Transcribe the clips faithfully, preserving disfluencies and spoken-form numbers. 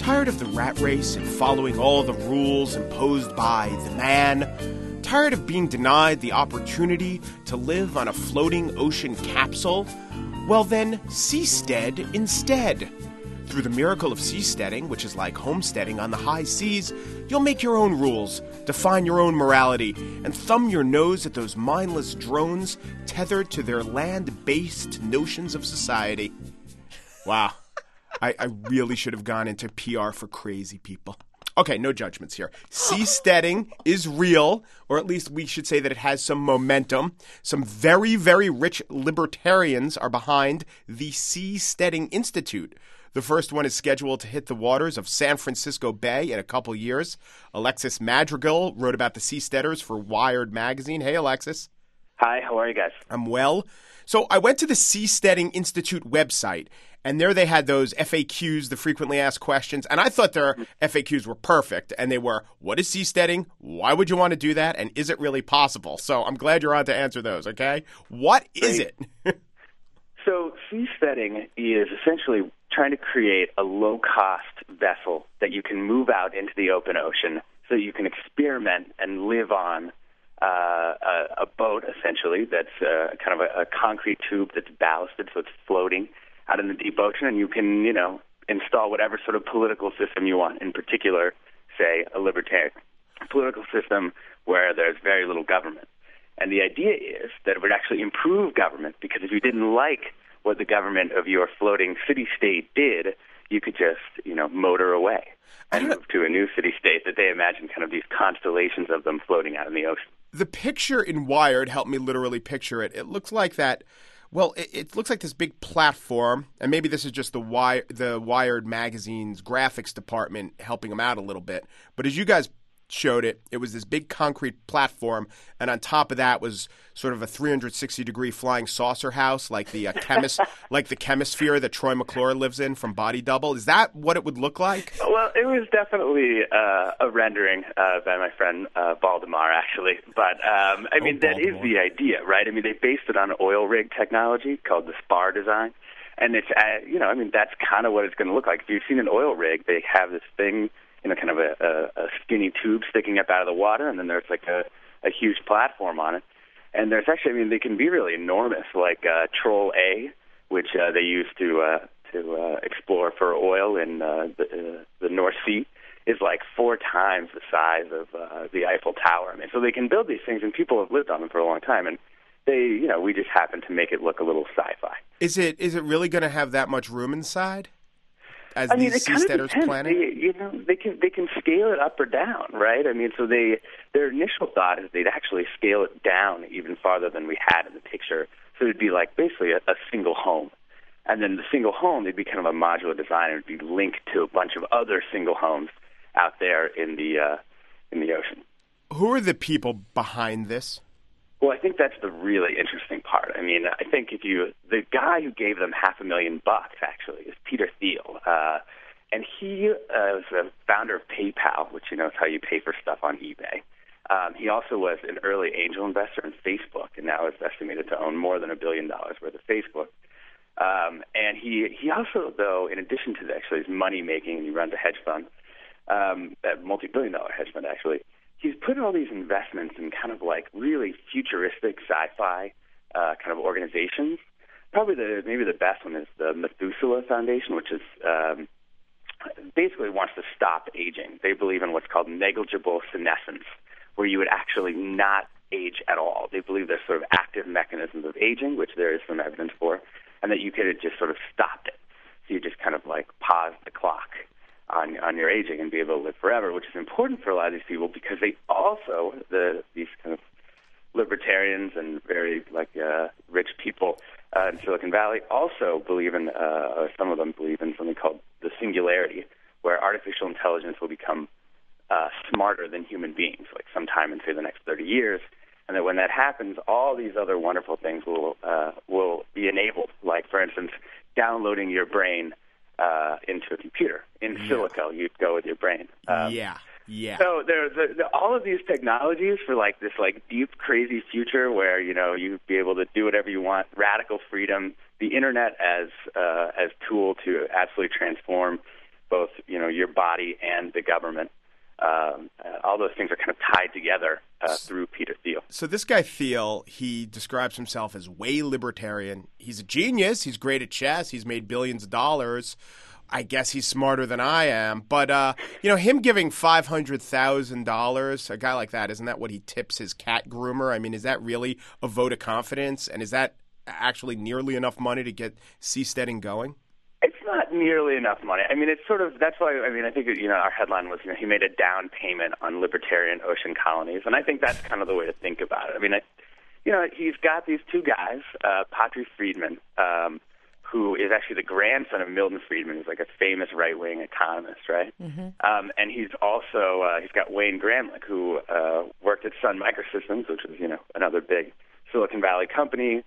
Tired of the rat race and following all the rules imposed by the man? Tired of being denied the opportunity to live on a floating ocean capsule? Well then, seastead instead. Through the miracle of seasteading, which is like homesteading on the high seas, you'll make your own rules, define your own morality, and thumb your nose at those mindless drones tethered to their land-based notions of society. Wow. I, I really should have gone into P R for crazy people. Okay, no judgments here. Seasteading is real, or at least we should say that it has some momentum. Some very, very rich libertarians are behind the Seasteading Institute. The first one is scheduled to hit the waters of San Francisco Bay in a couple years. Alexis Madrigal wrote about the seasteaders for Wired magazine. Hey, Alexis. Hi, how are you guys? I'm well. So I went to the Seasteading Institute website, and there they had those F A Qs, the frequently asked questions, and I thought their F A Qs were perfect, and they were, what is seasteading? Why would you want to do that? And is it really possible? So I'm glad you're on to answer those, okay? What is Great. it? So seasteading is essentially trying to create a low-cost vessel that you can move out into the open ocean so you can experiment and live on uh, a, a boat, essentially, that's uh, kind of a, a concrete tube that's ballasted, so it's floating out in the deep ocean, and you can, you know, install whatever sort of political system you want, in particular, say, a libertarian political system where there's very little government. And the idea is that it would actually improve government, because if you didn't like what the government of your floating city-state did, you could just, you know, motor away and move to a new city-state that they imagine kind of these constellations of them floating out in the ocean. The picture in Wired helped me literally picture it. It looks like that, well, it, it looks like this big platform, and maybe this is just the, Wire, the Wired magazine's graphics department helping them out a little bit. But as you guys showed it, it was this big concrete platform, and on top of that was sort of a three hundred sixty degree flying saucer house, like the uh, chemist, like the chemisphere that Troy McClure lives in from Body Double. Is that what it would look like? Well, it was definitely uh, a rendering uh, by my friend uh, Valdemar, actually. But um, I mean, oh, that is the idea, right? I mean, they based it on oil rig technology called the spar design, and it's uh, you know, I mean, that's kind of what it's going to look like. If you've seen an oil rig, they have this thing, you know, kind of a, a, a skinny tube sticking up out of the water, and then there's like a, a huge platform on it. And there's actually, I mean, they can be really enormous, like uh, Troll A, which uh, they use to uh, to uh, explore for oil in uh, the, uh, the North Sea, is like four times the size of uh, the Eiffel Tower. I mean, so they can build these things, and people have lived on them for a long time. And they, you know, we just happen to make it look a little sci-fi. Is it is it really going to have that much room inside? As I mean, these it kind of seasteaders depends. plan it? They, you know, they can they can scale it up or down, right? I mean, so they their initial thought is they'd actually scale it down even farther than we had in the picture. So it'd be like basically a, a single home, and then the single home, they'd be kind of a modular design. It would be linked to a bunch of other single homes out there in the uh, in the ocean. Who are the people behind this? Well, I think that's the really interesting part. I mean, I think if you, the guy who gave them half a million bucks actually is Peter Thiel, uh, and he uh, was the founder of PayPal, which, you know, is how you pay for stuff on eBay. Um, he also was an early angel investor in Facebook, and now is estimated to own more than a billion dollars worth of Facebook. Um, and he, he also, though, in addition to the, actually his money making, he runs a hedge fund, um, a multi-billion dollar hedge fund actually. He's put all these investments in kind of like really futuristic sci-fi uh, kind of organizations. Probably the maybe the best one is the Methuselah Foundation, which is um, basically wants to stop aging. They believe in what's called negligible senescence, where you would actually not age at all. They believe there's sort of active mechanisms of aging, which there is some evidence for, and that you could have just sort of stopped it. So you just kind of like pause the clock on on your aging and be able to live forever, which is important for a lot of these people because they also, the these kind of libertarians and very like uh, rich people uh, in Silicon Valley also believe in, uh, or some of them believe in something called the singularity, where artificial intelligence will become uh, smarter than human beings, like sometime in, say, the next thirty years. And that when that happens, all these other wonderful things will uh, will be enabled, like, for instance, downloading your brain Uh, into a computer. In yeah. silico, you'd go with your brain. Um, yeah, yeah. So there, there, there, all of these technologies for like this like deep, crazy future where, you know, you'd be able to do whatever you want, radical freedom, the internet as uh, as tool to absolutely transform both, you know, your body and the government. Um, uh, all those things are kind of tied together uh, through Peter Thiel. So this guy Thiel, he describes himself as way libertarian. He's a genius. He's great at chess. He's made billions of dollars. I guess he's smarter than I am. But, uh, you know, him giving five hundred thousand dollars, a guy like that, isn't that what he tips his cat groomer? I mean, is that really a vote of confidence? And is that actually nearly enough money to get Seasteading going? It's not nearly enough money. I mean, it's sort of, that's why, I mean, I think, you know, our headline was, you know, he made a down payment on libertarian ocean colonies. And I think that's kind of the way to think about it. I mean, I, you know, he's got these two guys, uh, Patri Friedman, um, who is actually the grandson of Milton Friedman, who's like a famous right-wing economist, right? Mm-hmm. Um, and he's also, uh, he's got Wayne Gramlich, who uh, worked at Sun Microsystems, which is, you know, another big Silicon Valley company,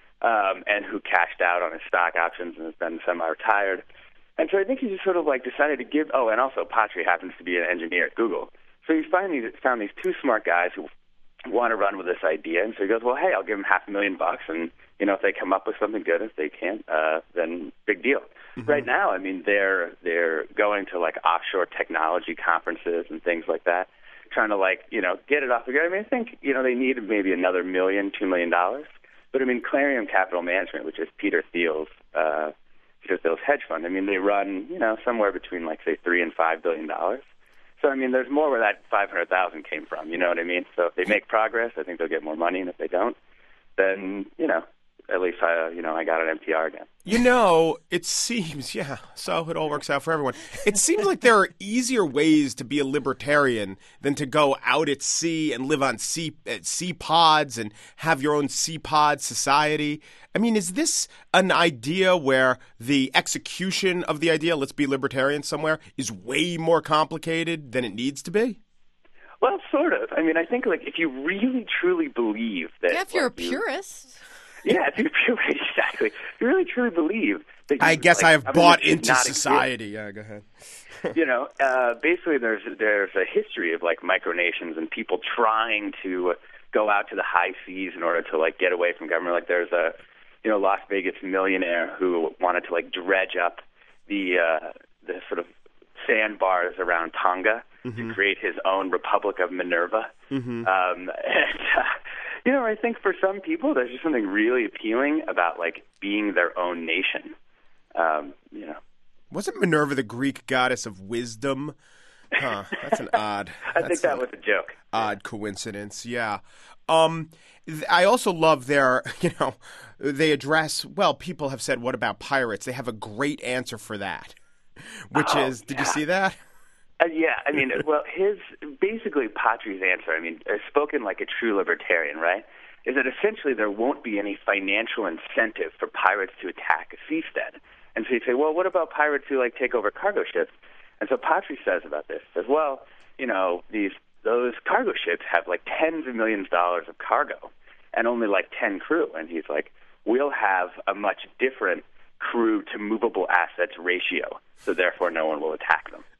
um, and who cashed out on his stock options and has been semi-retired. And so I think he just sort of like decided to give, oh, and also Patri happens to be an engineer at Google. So he's found these, found these two smart guys who want to run with this idea. And so he goes, well, hey, I'll give them half a million bucks. And, you know, if they come up with something good, if they can't, uh, then big deal. Mm-hmm. Right now, I mean, they're they're going to like offshore technology conferences and things like that, trying to like, you know, get it off the ground. I mean, I think, you know, they need maybe another million, two million dollars. But I mean, Clarion Capital Management, which is Peter Thiel's, uh, Peter Thiel's hedge fund, I mean, they run, you know, somewhere between like, say, three and five billion dollars. So, I mean, there's more where that five hundred thousand came from, you know what I mean? So if they make progress, I think they'll get more money, and if they don't, then, you know, at least I, uh, you know, I got an M T R again. You know, it seems, yeah, so it all works out for everyone. It seems like there are easier ways to be a libertarian than to go out at sea and live on sea, at sea pods and have your own sea pod society. I mean, is this an idea where the execution of the idea, let's be libertarian somewhere, is way more complicated than it needs to be? Well, sort of. I mean, I think, like, if you really, truly believe that... Yeah, if you're like, a purist... Yeah, if you're pure, exactly. If you really truly believe that you, I guess like, I have I mean, bought into not society. Yeah, go ahead. you know, uh, basically there's there's a history of like micronations and people trying to go out to the high seas in order to like get away from government. Like there's a you know Las Vegas millionaire who wanted to like dredge up the uh, the sort of sandbars around Tonga mm-hmm. to create his own Republic of Minerva. Mm-hmm. Um, and uh, you know, I think for some people, there's just something really appealing about, like, being their own nation, um, you know. Wasn't Minerva the Greek goddess of wisdom? Huh, that's an odd... I think that was a joke. Odd coincidence, yeah. Um, th- I also love their, you know, they address, well, people have said, what about pirates? They have a great answer for that, which oh, is, did yeah. you see that? Uh, yeah, I mean, well, his basically Patri's answer, I mean, uh, spoken like a true libertarian, right, is that essentially there won't be any financial incentive for pirates to attack a seastead. And so you say, well, what about pirates who like take over cargo ships? And so Patri says about this, says, well, you know, these those cargo ships have like tens of millions of dollars of cargo and only like ten crew. And he's like, we'll have a much different crew to movable assets ratio, so therefore no one will attack them.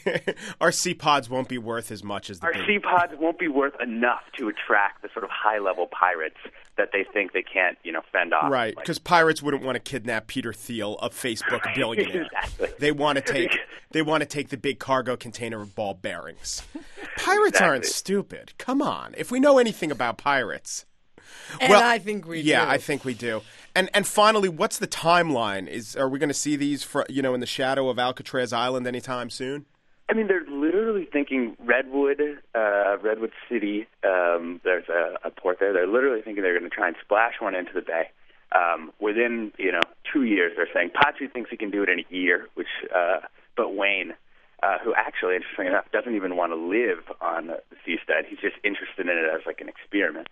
Our sea pods won't be worth as much as the Our big... sea pods won't be worth enough to attract the sort of high-level pirates that they think they can't, you know, fend off. Right, because like, pirates wouldn't want to kidnap Peter Thiel, a Facebook billionaire. Exactly. They want to take they want to take the big cargo container of ball bearings. Pirates exactly. aren't stupid. Come on. If we know anything about pirates... And well, I think we yeah, do. I think we do. And and finally, what's the timeline? Is are we going to see these, for, you know, in the shadow of Alcatraz Island anytime soon? I mean, they're literally thinking Redwood, uh, Redwood City. Um, there's a, a port there. They're literally thinking they're going to try and splash one into the bay um, within, you know, two years. They're saying Patri thinks he can do it in a year, which, uh, but Wayne, uh, who actually, interestingly enough, doesn't even want to live on the seastead. He's just interested in it as like an experiment.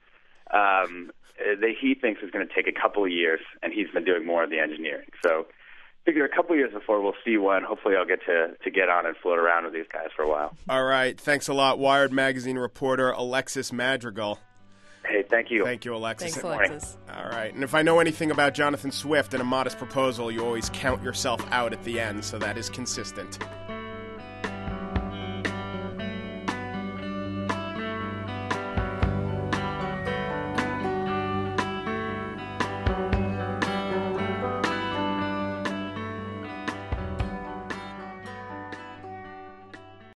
Um, they, he thinks it's going to take a couple of years, and he's been doing more of the engineering. So I figure a couple of years before we'll see one. Hopefully I'll get to, to get on and float around with these guys for a while. All right. Thanks a lot, Wired Magazine reporter Alexis Madrigal. Hey, thank you. Thank you, Alexis. Thanks, Alexis. All right. And if I know anything about Jonathan Swift and A Modest Proposal, you always count yourself out at the end, so that is consistent.